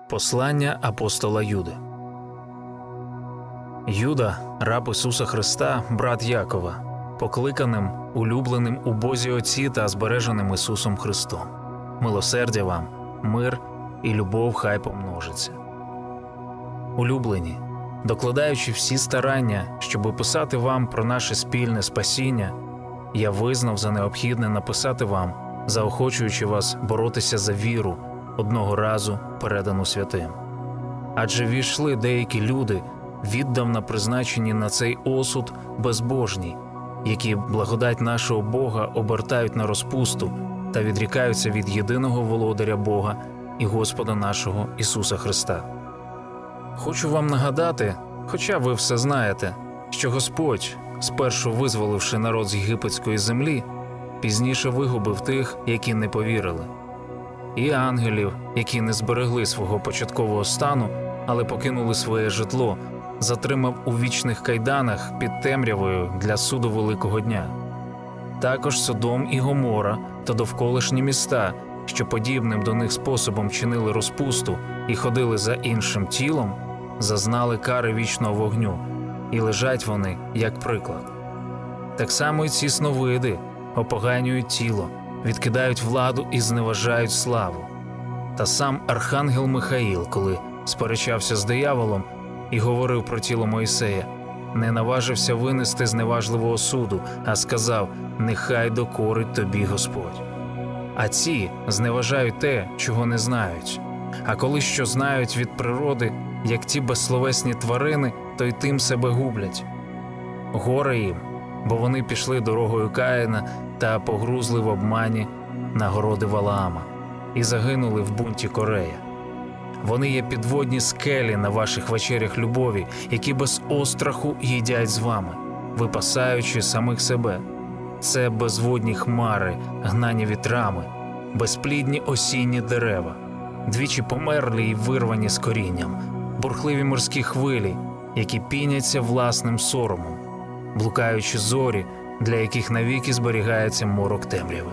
Послання апостола Юди. Юда, раб Ісуса Христа, брат Якова, покликаним, улюбленим у Бозі Отці та збереженим Ісусом Христом. Милосердя вам, мир і любов хай помножиться. Улюблені, докладаючи всі старання, щоб описати вам про наше спільне спасіння, я визнав за необхідне написати вам, заохочуючи вас боротися за віру, одного разу передану святим. Адже війшли деякі люди, віддавна призначені на цей осуд безбожні, які благодать нашого Бога обертають на розпусту та відрікаються від єдиного володаря Бога і Господа нашого Ісуса Христа. Хочу вам нагадати, хоча ви все знаєте, що Господь, спершу визволивши народ з єгипетської землі, пізніше вигубив тих, які не повірили. І ангелів, які не зберегли свого початкового стану, але покинули своє житло, затримав у вічних кайданах під темрявою для суду великого дня. Також Содом і Гомора та довколишні міста, що подібним до них способом чинили розпусту і ходили за іншим тілом, зазнали кари вічного вогню, і лежать вони як приклад. Так само й ці сновиди опоганюють тіло, відкидають владу і зневажають славу. Та сам архангел Михаїл, коли сперечався з дияволом і говорив про тіло Мойсея, не наважився винести зневажливого суду, а сказав: «Нехай докорить тобі Господь». А ці зневажають те, чого не знають. А коли що знають від природи, як ті безсловесні тварини, то й тим себе гублять. Горе їм, бо вони пішли дорогою Каїна та погрузли в обмані нагороди Валаама і загинули в бунті Корея. Вони є підводні скелі на ваших вечерях любові, які без остраху їдять з вами, випасаючи самих себе. Це безводні хмари, гнані вітрами, безплідні осінні дерева, двічі померлі й вирвані з корінням, бурхливі морські хвилі, які піняться власним соромом, блукаючі зорі, для яких навіки зберігається морок темряви.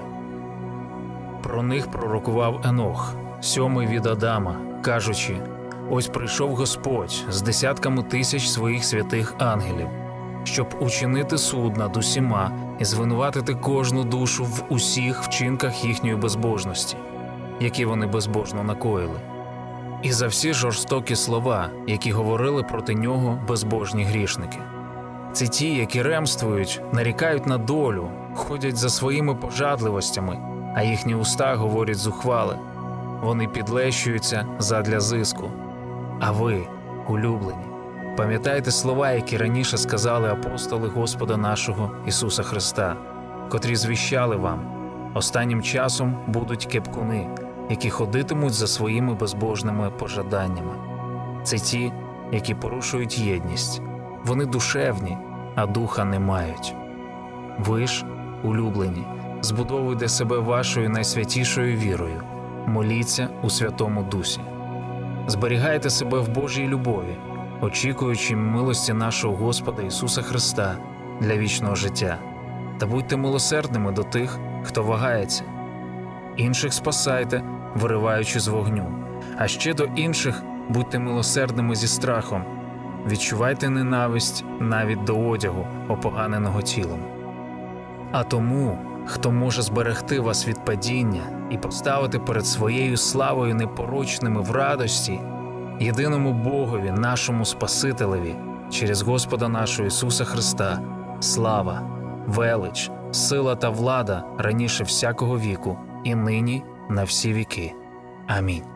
Про них пророкував Енох, сьомий від Адама, кажучи: «Ось прийшов Господь з десятками тисяч своїх святих ангелів, щоб учинити суд над усіма і звинуватити кожну душу в усіх вчинках їхньої безбожності, які вони безбожно накоїли, і за всі жорстокі слова, які говорили проти нього безбожні грішники. Це ті, які ремствують, нарікають на долю, ходять за своїми пожадливостями, а їхні уста говорять зухвале. Вони підлещуються задля зиску. А ви, улюблені, пам'ятайте слова, які раніше сказали апостоли Господа нашого Ісуса Христа, котрі звіщали вам: останнім часом будуть кепкуни, які ходитимуть за своїми безбожними пожаданнями. Це ті, які порушують єдність. Вони душевні, а духа не мають. Ви ж, улюблені, збудовуйте себе вашою найсвятішою вірою, моліться у Святому Дусі. Зберігайте себе в Божій любові, очікуючи милості нашого Господа Ісуса Христа для вічного життя. Та будьте милосердними до тих, хто вагається. Інших спасайте, вириваючи з вогню. А ще до інших будьте милосердними зі страхом. Відчувайте ненависть навіть до одягу, опоганеного тілом. А тому, хто може зберегти вас від падіння і поставити перед своєю славою непорочними в радості, єдиному Богові, нашому Спасителеві, через Господа нашого Ісуса Христа, слава, велич, сила та влада раніше всякого віку і нині на всі віки. Амінь.